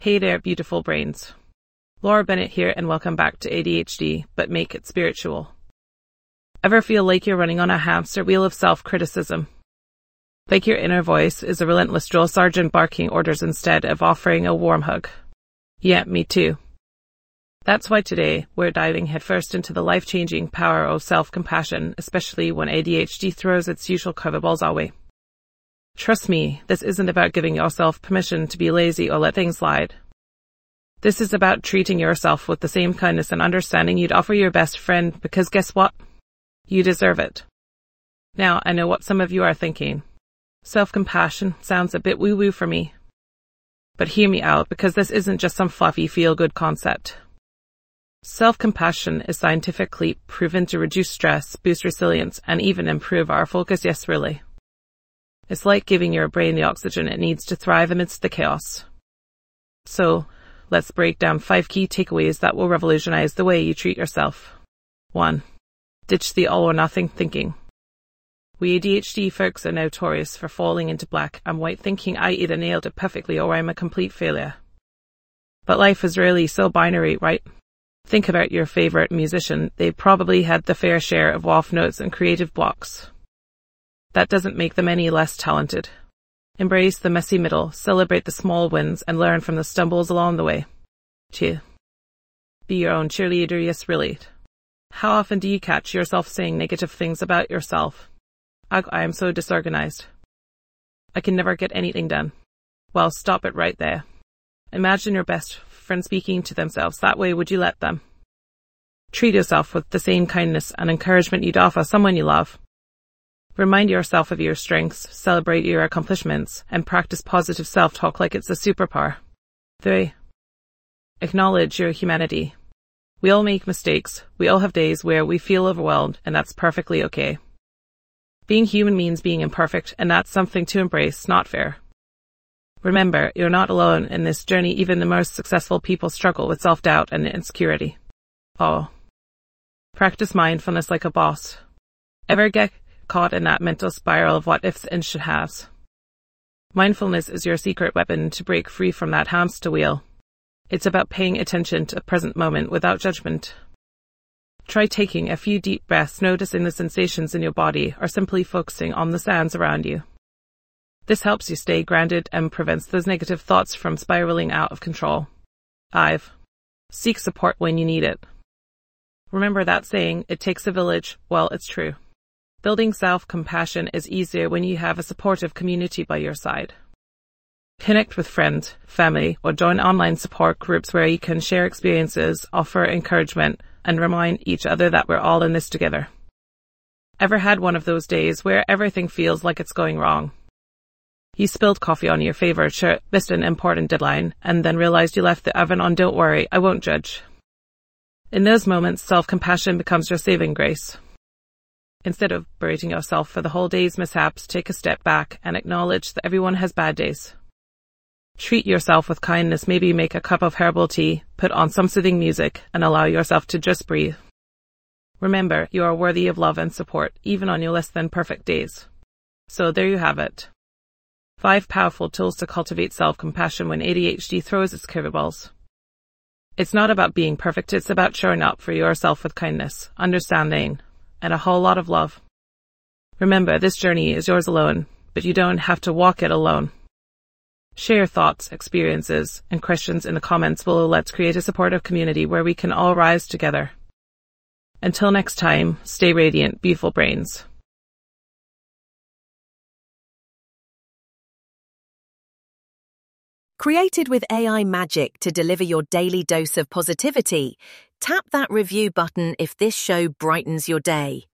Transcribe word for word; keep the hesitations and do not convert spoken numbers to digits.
Hey there, beautiful brains. Laura Bennett here, and welcome back to A D H D, but make it spiritual. Ever feel like you're running on a hamster wheel of self-criticism? Like your inner voice is a relentless drill sergeant barking orders instead of offering a warm hug? Yeah, me too. That's why today we're diving headfirst into the life-changing power of self-compassion, especially when A D H D throws its usual curveballs our way. Trust me, this isn't about giving yourself permission to be lazy or let things slide. This is about treating yourself with the same kindness and understanding you'd offer your best friend, because guess what? You deserve it. Now, I know what some of you are thinking. Self-compassion sounds a bit woo-woo for me. But hear me out, because this isn't just some fluffy feel-good concept. Self-compassion is scientifically proven to reduce stress, boost resilience, and even improve our focus. Yes, really. It's like giving your brain the oxygen it needs to thrive amidst the chaos. So, let's break down five key takeaways that will revolutionize the way you treat yourself. one. Ditch the all-or-nothing thinking. We A D H D folks are notorious for falling into black and white thinking. I either nailed it perfectly or I'm a complete failure. But life is really so binary, right? Think about your favorite musician. They probably had the fair share of off notes and creative blocks. That doesn't make them any less talented. Embrace the messy middle, celebrate the small wins, and learn from the stumbles along the way. two. Be your own cheerleader. Yes, really. How often do you catch yourself saying negative things about yourself? I, I am so disorganized. I can never get anything done. Well, stop it right there. Imagine your best friend speaking to themselves that way. Would you let them? Treat yourself with the same kindness and encouragement you'd offer someone you love. Remind yourself of your strengths, celebrate your accomplishments, and practice positive self-talk like it's a superpower. three. Acknowledge your humanity. We all make mistakes. We all have days where we feel overwhelmed, and that's perfectly okay. Being human means being imperfect, and that's something to embrace, not fair. Remember, you're not alone in this journey. Even the most successful people struggle with self-doubt and insecurity. four. Practice mindfulness like a boss. Ever get caught in that mental spiral of what ifs and should haves? Mindfulness is your secret weapon to break free from that hamster wheel. It's about paying attention to the present moment without judgment. Try taking a few deep breaths, noticing the sensations in your body, or simply focusing on the sounds around you. This helps you stay grounded and prevents those negative thoughts from spiraling out of control. five. Seek support when you need it. Remember that saying, it takes a village? Well, it's true. Building self-compassion is easier when you have a supportive community by your side. Connect with friends, family, or join online support groups where you can share experiences, offer encouragement, and remind each other that we're all in this together. Ever had one of those days where everything feels like it's going wrong? You spilled coffee on your favorite shirt, missed an important deadline, and then realized you left the oven on. Don't worry, I won't judge. In those moments, self-compassion becomes your saving grace. Instead of berating yourself for the whole day's mishaps, take a step back and acknowledge that everyone has bad days. Treat yourself with kindness. Maybe make a cup of herbal tea, put on some soothing music, and allow yourself to just breathe. Remember, you are worthy of love and support, even on your less than perfect days. So there you have it. Five powerful tools to cultivate self-compassion when A D H D throws its curveballs. It's not about being perfect, it's about showing up for yourself with kindness, understanding, and a whole lot of love. Remember, this journey is yours alone, but you don't have to walk it alone. Share your thoughts, experiences, and questions in the comments below. Let's create a supportive community where we can all rise together. Until next time, stay radiant, beautiful brains. Created with A I magic to deliver your daily dose of positivity, tap that review button if this show brightens your day.